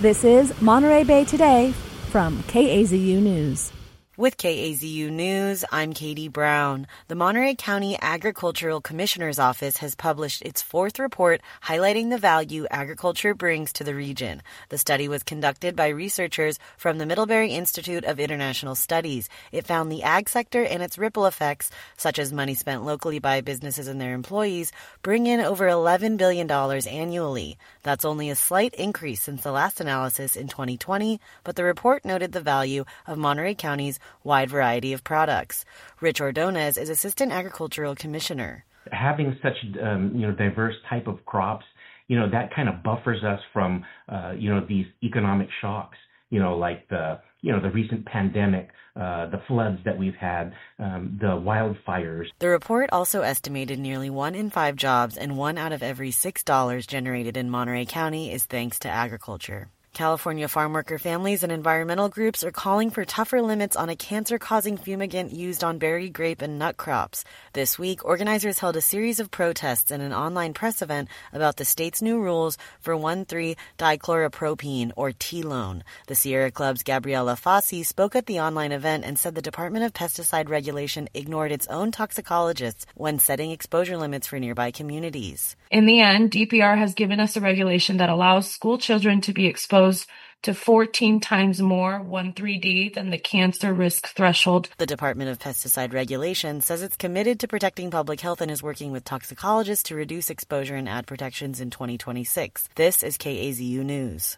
This is Monterey Bay Today from KAZU News. With KAZU News, I'm Katie Brown. The Monterey County Agricultural Commissioner's Office has published its fourth report highlighting the value agriculture brings to the region. The study was conducted by researchers from the Middlebury Institute of International Studies. It found the ag sector and its ripple effects, such as money spent locally by businesses and their employees, bring in over $11 billion annually. That's only a slight increase since the last analysis in 2020, but the report noted the value of Monterey County's wide variety of products. Rich Ordonez is Assistant Agricultural Commissioner. Having such diverse type of crops, that kind of buffers us from these economic shocks, like the recent pandemic, the floods that we've had, the wildfires. The report also estimated nearly 1 in 5 jobs and 1 out of every $6 generated in Monterey County is thanks to agriculture. California farm worker families and environmental groups are calling for tougher limits on a cancer-causing fumigant used on berry, grape, and nut crops. This week, organizers held a series of protests and an online press event about the state's new rules for 1,3-dichloropropene, or T-Lone. The Sierra Club's Gabriela Fassi spoke at the online event and said the Department of Pesticide Regulation ignored its own toxicologists when setting exposure limits for nearby communities. In the end, DPR has given us a regulation that allows school children to be exposed to 14 times more 1,3-D than the cancer risk threshold. The Department of Pesticide Regulation says it's committed to protecting public health and is working with toxicologists to reduce exposure and add protections in 2026. This is KAZU News.